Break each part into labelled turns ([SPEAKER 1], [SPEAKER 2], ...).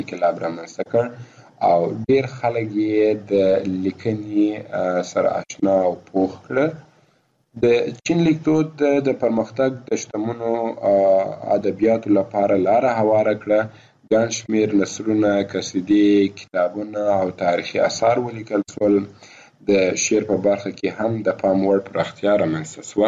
[SPEAKER 1] انقلاب رامنځته کړ او ډیر خلک یې د لیکنې سره آشنا او پوه کړل. د چین لیکدود د پرمختګ د شتمنو ادبیاتو لپاره لاره هواره کړه. ګڼ شمېر نثرونه، قصیدې، کتابونه او تاریخي اثار ولیکل شول. د شعر په برخه کې هم د پام وړ پراختیا رامنځته شوه.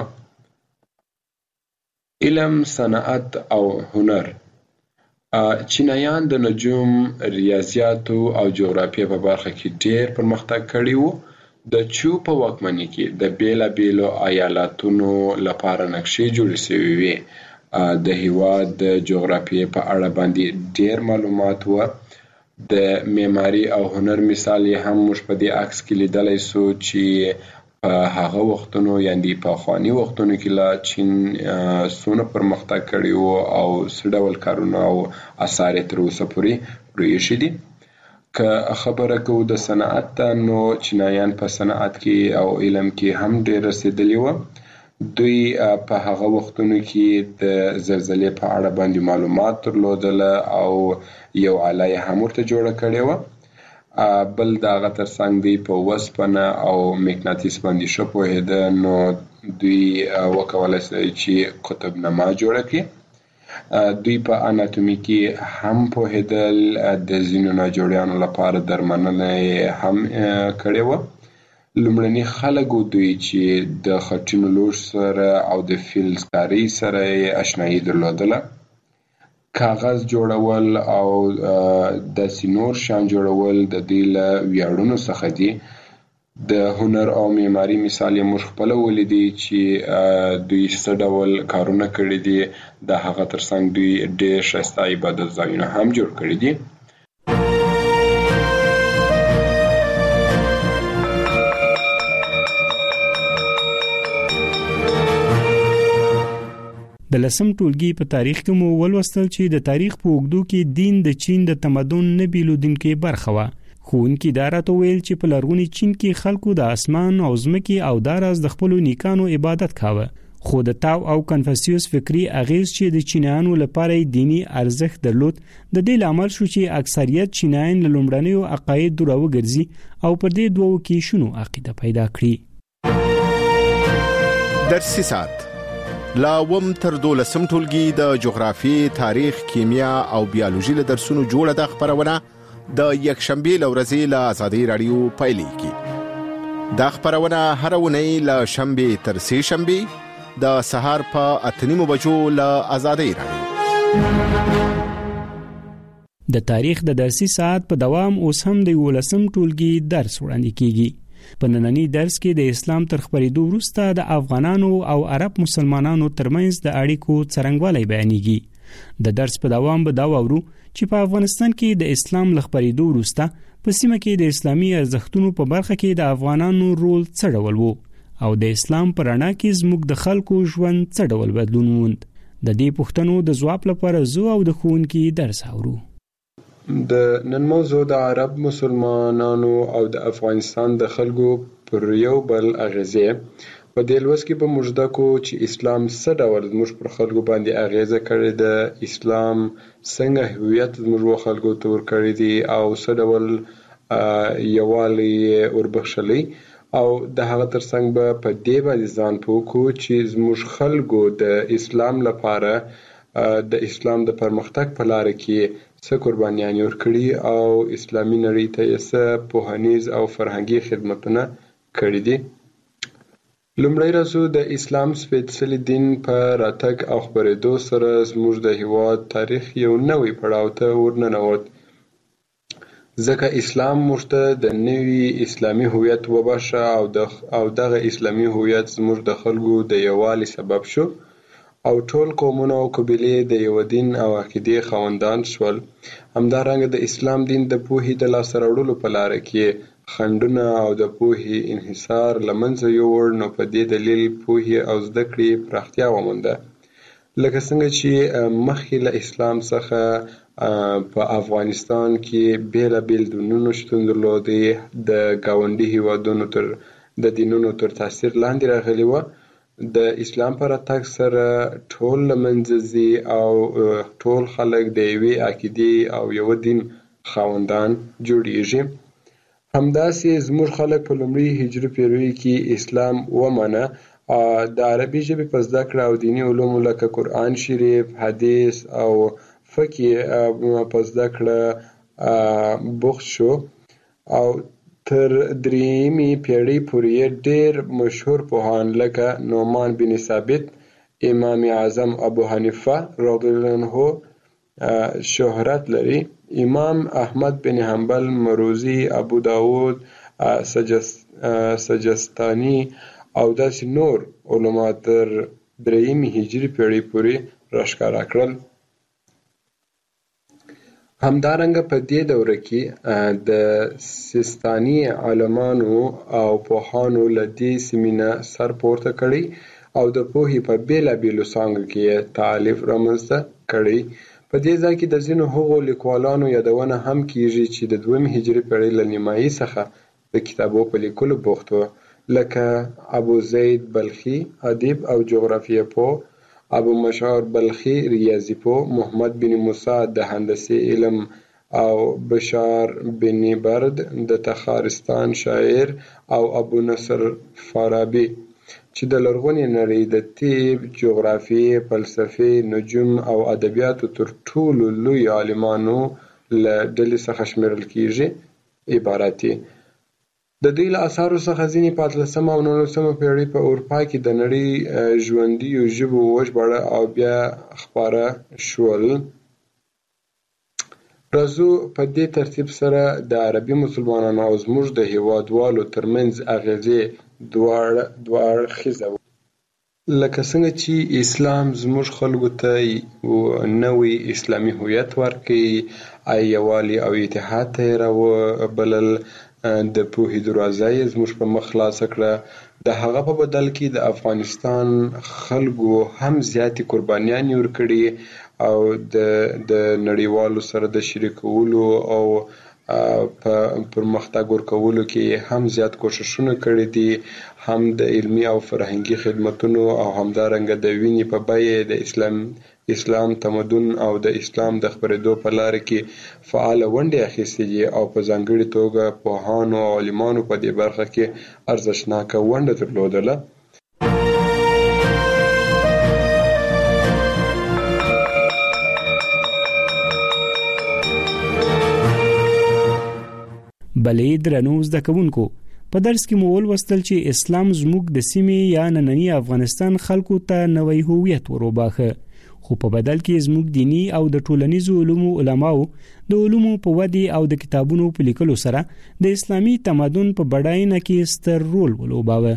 [SPEAKER 1] علم، صنعت او هنر. چینایان د نجوم، ریاضیاتو او جغرافیې په برخه کې ډیر پرمختګ کړی و. د چو په واکمنۍ کې د بیلابیلو ایالتونو لپاره نقشې جوړې شوې وې. د هېواد د جغرافیې په اړه باندې ډیر معلومات و. د معماري او هنر مثال یې هم موږ په دې عکس کې لیدلی سو چې په هغه وختونو یعنې پخواني وختونو کې لا چین څونه پرمختګ کړی و او څه ډول کارونه او اثار یې تر اوسه پورې پرېښي دي. که خبره کوو د صنعت ته، نو چینایان په صنعت کې او علم کې هم ډېر رسېدلي وو. دوی په هغه وختونو کې د زلزلې په اړه باندې معلومات درلودله او یو آله یې هم ورته جوړه کړې وه. بل د هغه ترڅنګ دوی په وسپنه او مقناطیس باندې ښه پوهېده، نو دوی وکولی شي چې قطبنما جوړه کړي. دوی په اناتومي کې هم پوهېدل. د ځینو ناجوړیانو لپاره درملنه یې هم کړې وه. لومړني خلک دوی چې د خټینو لوښو سره او د فلزکارۍ سره یې اشنایي درلودله. کاغذ جوړول او داسې نور شیان جوړول د دوی له ویاړونو څخه دي. د هنر او معماري مثال یې موږ خپله ولیدی چې دوی څه ډول کارونه کړي دي. د هغه ترڅنګ دوی ډېر ښایسته عبادت ځایونه هم جوړ کړي دي.
[SPEAKER 2] د لسم ټولګي په تاریخ کې مو ولوستل چې د تاریخ په اوږدو کې دین د چین د تمدن نه بیلودونکې برخه وه. ښوونکي دا راته ویل چې په لرغوني چین کې خلکو د اسمان او ځمکې او داراز د خپلو نیکانو عبادت کاوه. خو د تاو او کنفوسیوس فکری اغیز چې د چینایانو لپاره دینی ارزښت درلود، د دې لامل شو چې اکثریت چینایان له لومړنیو عقایدو راوګرځي او پر دې دوو کې شنو عقیده پیدا کړي.
[SPEAKER 3] درسي ساعت لا وم تر 12 ټولګي د جغرافي، تاریخ، کیمیا او بیولوژي له درسونو جوړه د خبرونه د یکشنبه لورځي له آزادۍ رادیو پیلېږي. دا خبرونه هر ونی له شنبه تر سه شنبه د سهار په 8:30 بجو له آزادۍ رادیو.
[SPEAKER 2] د تاریخ د درسي ساعت په دوام اوس هم د 11 ټولګي درس وړاندې کیږي. په نننی درس کې د اسلام تر خپرېدو وروسته د افغانانو او عرب مسلمانانو ترمنځ د اړیکو څرنګوالی بیانېږي. د درس په دوام به دا واورو چې په افغانستان کې د اسلام له خپرېدو وروسته په سیمه کې د اسلامي ارزښتونو په برخه کې د افغانانو رول څه ډول و او د اسلام په رڼا کې زموږ د خلکو ژوند څه ډول بدلون وموند. د دې پوښتنو د ځواب لپاره زه او د ښوونکي درس اورو.
[SPEAKER 1] د نن موضوع د عرب مسلمانانو او د افغانستان د خلکو پر یو بل اغیزې. په دې لوست کې به موږ زده کوو چې اسلام څه ډول زموږ پر خلکو باندې اغیزه کړې ده، اسلام څنګه هویت زموږ خلکو ته ورکړی دی او څه ډول یووالی وربخښلی، او د هغه ترڅنګ به په دې باندې ځان پوه کړو چې زموږ خلکو د اسلام لپاره د اسلام د پرمختګ په لاره کې څه قربانیانې ورکړي او اسلامي نړۍ ته یې څه پوهنیز او فرهنګي خدمتونه کړي دي. لومړی راځو د اسلام سپېڅلي دین په راتګ او خپرېدو سره زموږ د هېواد تاریخ یو نوی پړاو ته ورننوت، ځکه اسلام موږ ته د نوي اسلامي هویت وبښه او دغه اسلامي هویت زموږ د خلکو د یووالي سبب شو او ټول قومونه او قبیلې د یو دین او عقیدې خاوندان شول. همدارنګه د اسلام دین د پوهې د لاسته راوړلو په لاره کې خنډونه او د پوهې انحصار له منځه یووړ، نو په دې دلیل پوهې او زده کړې پراختیا ومونده. لکه څنګه چې مخکې له اسلام څخه په افغانستان کې بیلابیل دینونه شتون درلودې، د ګاونډي هېوادونو د دینونو تر تاثیر لاندې راغلي وه. د اسلام په راتګ سره ټول له منځه ځي او ټول خلک د یوې عقیدې او یو دین خاوندان جوړیږي. همداسې زموږ خلک په لومړي هجري پیړیو کې اسلام ومنه. د عربي ژبې په زده کړه او دیني علومو لکه قرآن شریف، حدیث او فقه په زده کړه بوخت شو او تر درېیمې پیړۍ پورې ډېر مشهور پوهان لکه نعمان بن ثابت، امام اعظم ابو حنیفه رضی الله عنه شهرت لري. امام احمد بن حنبل، مروزی، ابو داود سجستانی او داسې نور علما تر درېیمې هجري پیړۍ پورې راښکاره کړل. همدارنګه په دې دوره کې د سیستاني عالمانو او پوهانو له دې سیمې نه سر پورته کړی او د پوهې په بېلابېلو څانګو کې یې تالیف رامنځته کړی. په دې ځای کې د ځینو هغو لیکوالانو یادونه هم کیږي چې د دویمې هجري پیړۍ له نیمایي څخه د کتابو په لیکلو بوخت وو، لکه ابو زید بلخي ادیب او جغرافیه پوه، ابو مشعر بلخي ریاضي پوه، محمد بن موسی د هندسې علم او بشار بن برد د تخارستان شاعر او ابو نصر فارابي چې د لرغونې نړۍ د طب، جغرافیې، فلسفې، نجوم او ادبیاتو تر ټولو لوی عالمانو له ډلې څخه شمیرل کیږي عبارت دي. د دوی له اثارو څخه ځینې په 18مه او 19مه پیړۍ په اروپا کې د نړۍ ژوندیو ژبو وژباړه او بیا خپاره شول. راځو په دې ترتیب سره د عربي مسلمانانو او زموږ د هیوادوالو ترمنځ اغیزې دوه اړخیزه وه. لکه څنګه چې اسلام زموږ خلکو ته نوی اسلامي هویت ورکړي، یووالی او اتحاد ته یې راوبلل، د پوهې دروازه یې زموږ په مخ خلاصه کړه. د هغه په بدل کې د افغانستان خلکو هم زیاتې قربانیانې ورکړي او د نړیوالو سره د شریکولو او په پرمختګ ورکولو کې هم زیات کوششونه کړي دي، هم د علمي او فرهنګي خدمتونو او همدارنګه د وینې په بیه د اسلام تمدن او د اسلام د خپرېدو په لاره کې فعاله ونډې اخیستې دي او په ځانګړې توګه پوهانو او عالمانو په دې برخه کې ارزښتناکه ونډه درلودله.
[SPEAKER 2] بلې درنو زده کوونکو، په درس کې مو ولوستل چې اسلام زموږ د سیمې یا نننی افغانستان خلکو ته نوی هویت وروباخه، خو په بدل کې زموږ دینی او د ټولنیزو علومو علماو د علومو په ودې او د کتابونو په لیکلو سره د اسلامي تمدن په بډاینه کې ستر رول ولوباوه.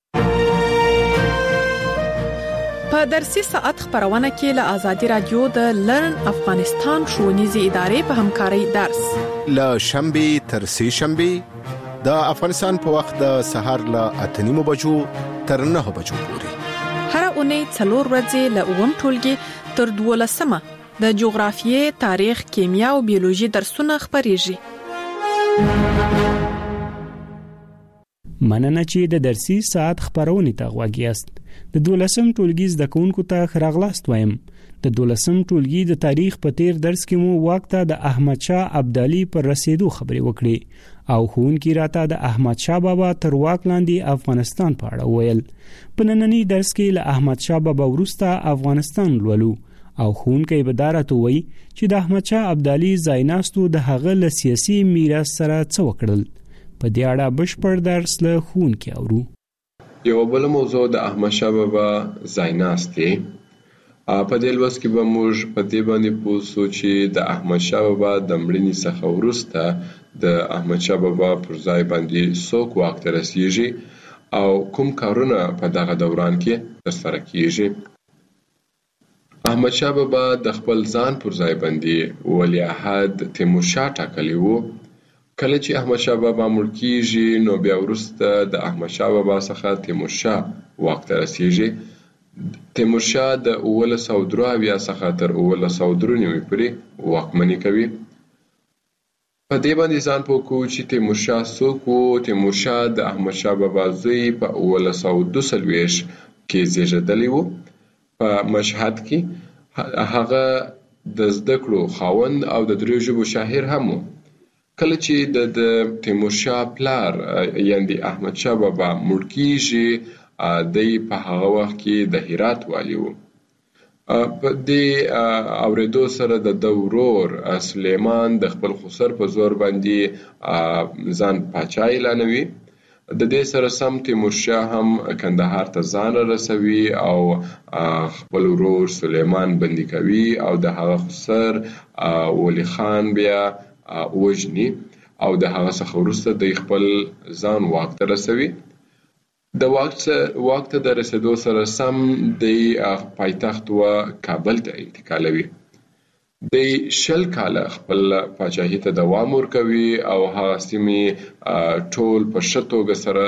[SPEAKER 4] په درسي ساعت خبرونه کې له آزادي رادیو د لرن افغانستان ښوونیزې ادارې په همکارۍ درس
[SPEAKER 3] له شنبه تر سه شنبه د افغانستان په وخت د سهار له 8:30 بجو تر 9 بجو پورې،
[SPEAKER 4] هر اونۍ 4 ورځې له 9 ټولګي تر 12 د جغرافیې، تاریخ، کیمیا او بیولوژي درسونه خبريږي.
[SPEAKER 2] مننه چې د درسي ساعت خبرونه ته غوږ یاست. د 12م ټولګي زده کوونکو ته خراغلاست وایم. د 12م ټولګي د تاریخ په تیر درس کې مو وخت د احمد شاه ابدالي پر رسیدو خبرې وکړې او ښوونکي راته د احمد شاه بابا تر واک لاندې افغانستان په اړه ویل. په نننی درس کې له احمد شاه بابا وروسته افغانستان لولو او ښوونکی به دا راته وایي چې د احمد شاه ابدالي ځایناستو د هغه له سیاسي میراث سره څه وکړل. په دې اړه بشپړ درس له ښوونکي اورو.
[SPEAKER 1] یو بل موضوع د احمد شاه بابا ځایناست دی. په دې لوست کې به موږ په دې باندې پوه شو چې د احمد شاه بابا د مړینې څخه وروسته د احمد شاه بابا پر ځای باندې څوک واک ته رسیږي او کوم کارونه په دغه دوران کې ترسره کیږي. احمد شاه بابا د خپل ځان پر ځای باندې ولیعهد تیمورشاه ټاکلی وو. کله چې احمد شاه بابا مړ کیږي نو بیا وروسته د احمد شاه بابا څخه تیمورشاه واک ته رسیږي. تیمورشاه د 1903 څخه تر 1993 پورې واکمني کوي. په دې باندې ځان پوه کوو چې تیمورشاه څوک وو. تیمورشاه د احمد شاه بابا زوی په 1942 کې زیږیدلی وو په مشهد کې. هغه د زده کړو خاوند او د 3 ژبو شاعر هم و. کله چې د تیمورشاه پلار یعنی احمد شاه بابا مړ کیږي، دی په هغه وخت کې د هرات والی و. په دې اوریدو سره د ورور سلیمان د خپل خسر په زور باندې ځان پاچا اعلانوي. د دې سره سم تیمورشاه هم کندهار ته ځان رسوي او خپل ورور سلیمان بندي کوي او د هغه خسر ولی خان بیا وژني او د هغه څخه وروسته د خپل ځان واک ته رسوي. د واک ته د رسیدو سره سم د پایتخت و کابل ته انتقالوي. د 20 کاله خپل پاچاهي ته دوام ورکوي او هغه سیمې ټول په ښه توګه سره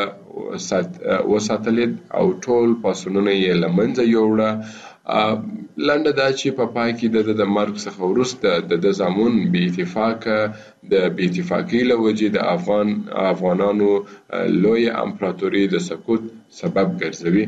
[SPEAKER 1] وساتلې او ټول پاڅونونه یې له منځه یوړه. لنډه دا چې په پای کې د مرګ څخه وروسته د زامن بې اتفاقۍ له وجې د افغانانو لویه امپراتوري د سقوط سبب ګرځوي.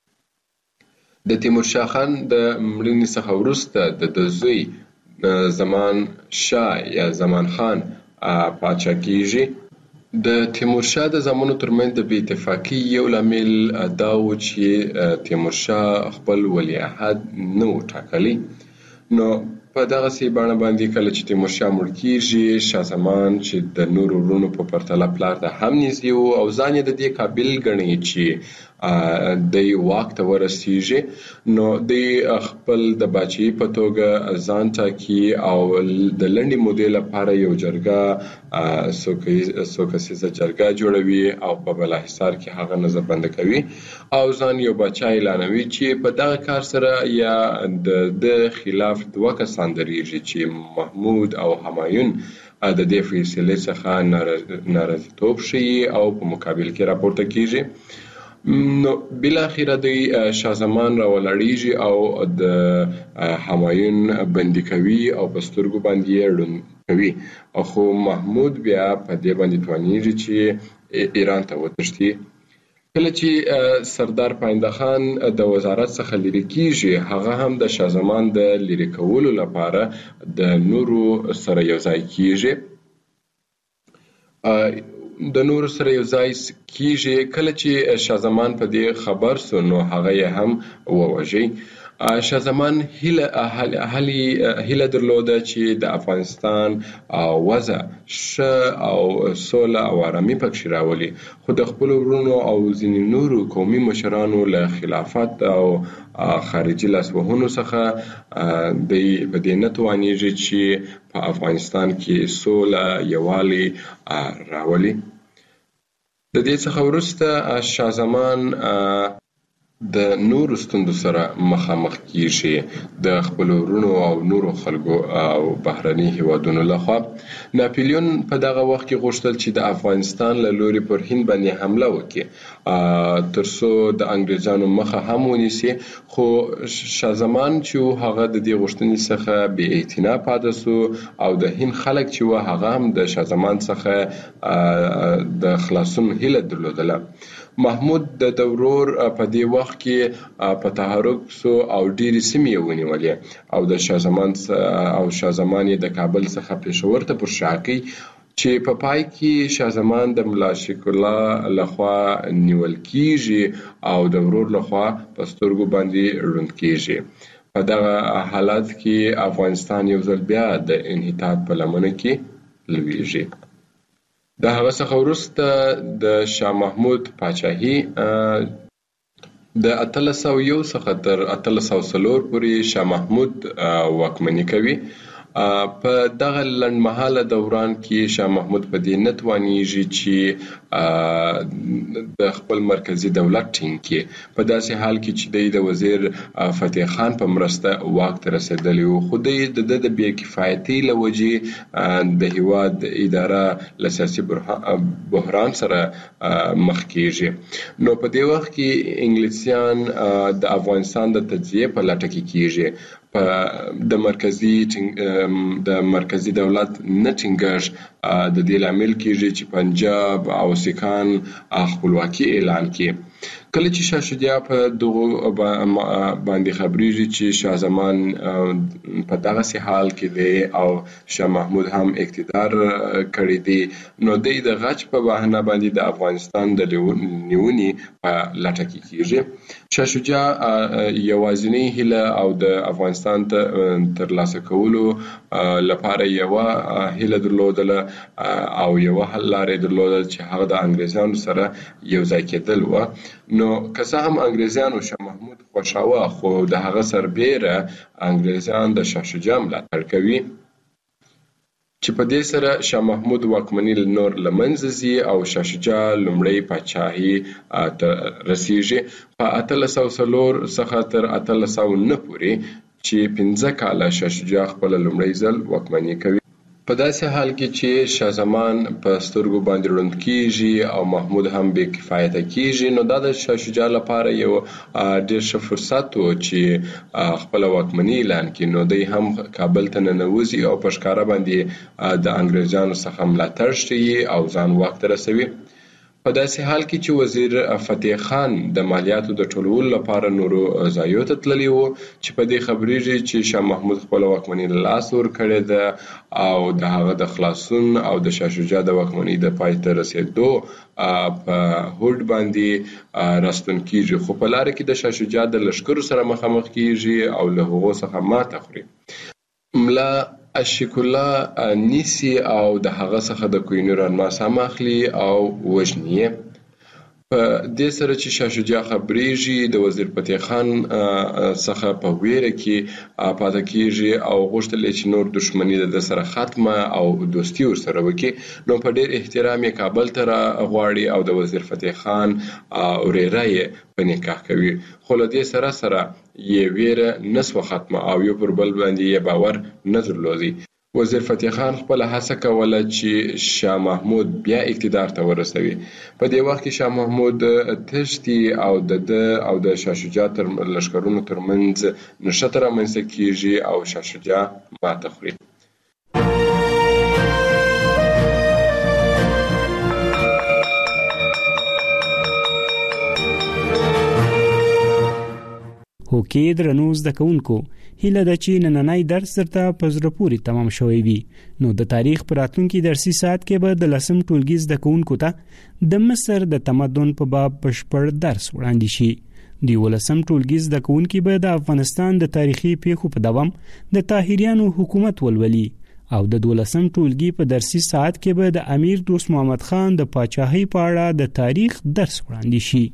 [SPEAKER 1] د تیمورشاه خان د مړینې څخه وروسته د زوی زمان شاه یا زمان خان پاچا کیږي. د تیمورشاه د زامنو ترمنځ د بې اتفاقۍ یو لامل دا و چې تیمورشاه خپل ولیعهد نه و ټاکلی. نو په دغسې بڼه باندې کله چې تیمورشاه مړ کیږي، شاه زمان چې د نورو وروڼو په پرتله پلار ته هم نږدې و او ځان یې د دې قابل ګڼي چې دی واک ته ورسیږي، نو دی خپل د باچاهي په توګه ځان ټاکي او د لنډې مودې لپاره یو جرګه څو کسیزه جرګه جوړوي او په بالاحصار کې هغه نظربنده کوي او ځان یو باچا اعلانوي چې په دغه کار سره یا د خلاف 2 کسان درېږي چې محمود او همایون د دې فیصلې څخه ناراضیتوب ښیي او په مقابل کې راپورته کیږي. نو بالاخره د شاه زمان راولاړیږي او د همایون بندي کوي او په سترګو باندې یې ړوند کوي. خو محمود بیا په دې باندې توانیږي چې ایران ته وتښتي. کله چې سردار پاینده خان د وزارت څخه لرې کیږي، هغه هم د شاه زمان د لرې کولو لپاره د نورو سره یو ځای کیږي. کله چې شاه زمان په دې خبر سو، نو هغه یې هم ووژي. شاه زمان هیله درلوده چې د افغانستان وضع ښه او سوله او آرامي پکښې راولي، خو د خپلو وروڼو او ځینې نورو قومي مشرانو له خلافت او خارجي لاسوهنو څخه دی په دې نه توانیږي چې په افغانستان کې سوله یووالی راولي. د دې څخه وروسته شاه زمان د نورو ستونزو سره مخامخ کیږي د خپلو وروڼو او نورو خلکو او بهرني هیوادونو لخوا. ناپلیون په دغه وخت کې غوښتل چې د افغانستان له لوري پر هند باندې حمله وکړي ترڅو د انګریزانو مخه هم ونیسي، خو شاه زمان چې هغه د دې غوښتنې څخه بې اعتنا پاتې سو او د هند خلک چې هغه هم د شاه زمان څخه د خلاصون هیله درلودله. محمود د ورور په دې وخت کې په تحرک سو او ډېرې سیمې ونیولې او د شاه زمان یې د کابل څخه پېښور ته پر شا کړ چې په پای کې شاه زمان د ملا شیخ الله لخوا نیول کیږي او د ورور لخوا په سترګو باندې ړوند کیږي. په دغه حالت کې افغانستان یو ځل بیا د انحطاط په لمنه کې لویږي. د هغه څخه وروسته د شاه محمود پاچاهي د 1801 څخه تر 1804 پورې شاه محمود واکمني کوي. په دغه لنډمهاله دوران کې شاه محمود په دې نه توانیږي چې د خپل مرکزي دولت ټینګ کړي، په داسې حال کې چې د وزیر فتح خان په مرسته واک ته رسېدلی و، خو د بې کفایتۍ له وجې د هیواد اداره له سیاسي بحران سره مخ کیږي. نو په دې وخت کې انګلیسیان د افغانستان د تجزیې په لټه کې کیږي. د مرکزي دولت نه ټینګښت د دې لامل کیږي چې پنجاب او سیکهان خپلواکي اعلان کړي. کله چې شاه شجاع په دغه باندې خبرېږي چې شاه زمان په دغه سي حال کې دی او شاه محمود هم اقتدار کړی دی، نو د غچ په بهانه باندې د افغانستان د نیونې په لټه کې کیږي. شاه شجاع یوازینی هیله او د افغانستان ته ترلاسه کولو لپاره یو هیله درلودله او یو حل لارې درلودل چې هغه د انګریزانو سره یو ځای کېدل و. نو که څه هم انګریزانو شاه محمود خوښاوه، خو د هغه سربیره انګریزان د شاه شجاع ملاتړ کوي چې په دې سره شاه محمود واکمني نور له منځه ځي او شاه شجاع لومړی پاچاهي رسیږي په 1804 څخه تر 1809 پورې چې 15 کاله شاه شجاع خپل لومړی ځل واکمني کوي. په داسې حال کې چې شاه زمان په سترګو باندې ړوند کیږي او محمود هم بې کفایته کیږي، نو دا د شاه شجاع لپاره یو ډېر ښه فرصت و چې خپل واکمني اعلان کړي. نو دی هم کابل ته ننوځي او په ښکاره باندې د انګریزانو څخه ملاتړ ښیي او ځان واک ته رسوي. په داسې حال کې چې وزیر فتح خان د مالیاتو د ټولولو لپاره نورو ځایونو ته تللی و چې په دې خبرېږي چې شاه محمود خپل واکمني له لاسه ورکړې ده او د هغه د خلاصون او د شاه شجاع د واکمنۍ د پای ته رسېدو په هوډ باندې راستون کیږي، خو په لاره کې د شاه شجاع د لښکرو سره مخامخ کیږي او له هغو څخه ماته خوري. ملا اشیک الله نیسي او د هغه څخه د کوهینور الماس هم اخلي او وژني یې. په دې سره چې شاه شجاع خبرېږي د وزیر فتح خان څخه په ویره کې پاتې کیږي او غوښتل چې نور دښمني د سره ختمه او دوستي ورسره وکړي. نو په ډېر احترام یې کابل ته غواړي او د وزیر فتح خان وريره یې په نکاح کوي، خو له دې سره سره یې ویره نسوه ختمه او یو پر بل باندې یې باور نه درلودی. وزیر فتح خان خپل هڅه کوله چې شاه محمود بیا اقتدار ته ورسوي. په دې وخت کې شاه محمود تښتي او د شاه شجاع تر لښکرونو ترمنځ نښته رامنځته کیږي او شاه شجاع ماته خوري.
[SPEAKER 2] هوکې درنو زده کوونکو، هیله ده چې نننی درس درته په زړه پورې تمام شوی وي. نو د تاریخ په راتلونکي درسي ساعت کې به د 10 ټولګي زده کوونکو ته د مصر د تمدن په باب بشپړ درس وړاندې شي. د 11 ټولګي زده کوونکي به د افغانستان د تاریخي پیښو په دوام د طاهریانو حکومت ولولي او د 12 ټولګي په درسي ساعت کې به د امیر دوست محمد خان د پاچاهۍ په اړه د تاریخ درس وړاندې شي.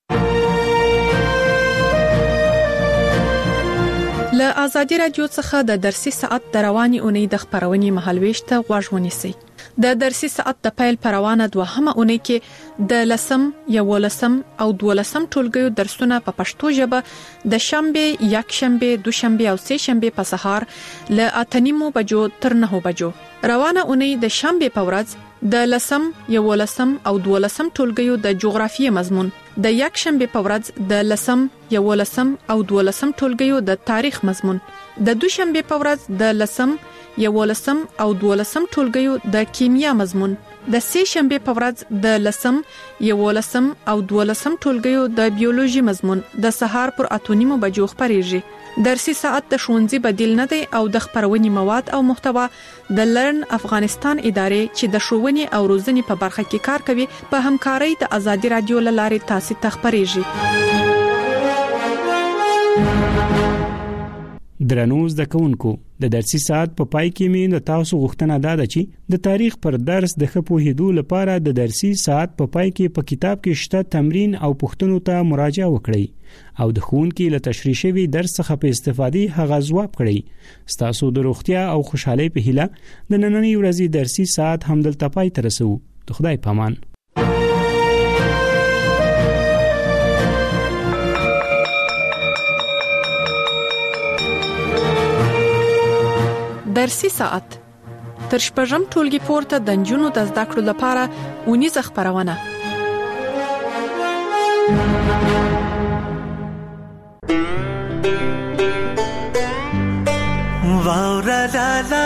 [SPEAKER 4] له آزادي رادیو څخه د درسي ساعت د رواني اونۍ د خبرونې مهالويش ته غوږ ونیسئ. د درسي ساعت د پیل پروانه دوهمه اونۍ کې د 10 11 او 12 ټولګیو درسونه په پښتو ژبه د شنبه، یکشنبه، دوشنبه او سه شنبه په سهار له 8:30 بجو تر 9 بجو. روانه اونۍ د شنبه په ورځ د 10 11 او 12 ټولګیو د جغرافیې مضمون، د یکشنبه په ورځ د 10 11 او 12 ټولګیو د تاریخ مضمون، د دوشنبه په ورځ د 10 11 او 12 ټولګیو د کیمیا مضمون، د سه شنبه په ورځ د 10 11 او 12 ټولګیو د بیولوژي مضمون د سهار پر 8:30 بجو خبرېږي. درسي ساعت د ښوونځي بدیل نه دی او د خبرونې مواد او محتوا د لرن افغانستان ادارې چې د ښوونې او روزنې په برخه کې کار کوي په همکارۍ د آزادي رادیو لارې تاسو ته خبرېږي.
[SPEAKER 2] درنو زده کوونکو، د درسي ساعت په پای کې مې د تاسو غوښتنه ده چې د تاریخ پر درس د ښه پوهېدو لپاره د درسي ساعت په پای کې په کتاب کې شته تمرین او پوښتنو ته مراجعه وکړئ او د ښوونکي له تشریح شوي درس څخه په استفادې هغه ځواب کړئ. ستاسو د روغتیا او خوشحالۍ په هیله د نننۍ ورځې درسي ساعت همدلته پای ته رسوو. د خدای په امان.
[SPEAKER 4] درسي ساعت تر شپږم ټولګي پورته د نجونو د زده کړو لپاره اونیزه خبرونه.
[SPEAKER 5] واورا لالا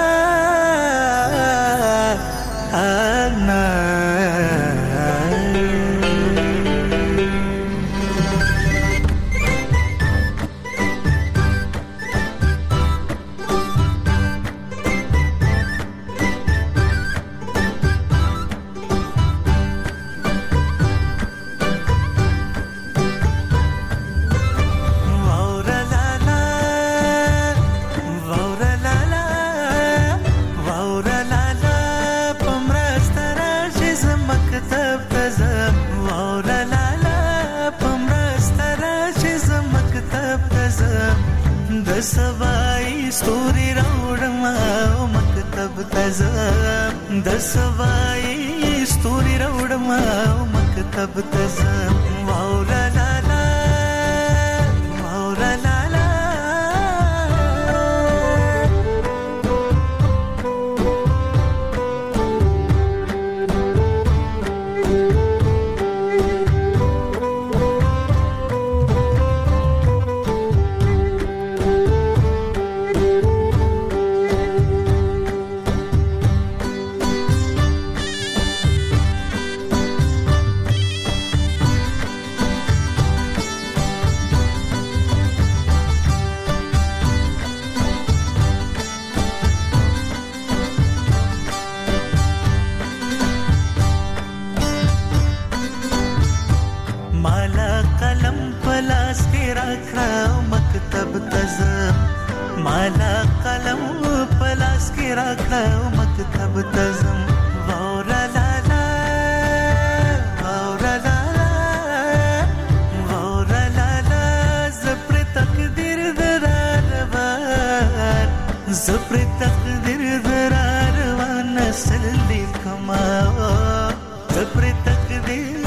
[SPEAKER 5] انا سبای ستوري راوړم او مکتب تزم د سبای ستوري راوړم او مکتب تزم واو لا لا لا واو لا لا مالا قلم پلاس کې راکړه مکتب تزم وورا لا لا وورا لا لا وورا لا لا زپر تقدیر دراروان زپر تقدیر دراروان نسل لیکما زپر تقدیر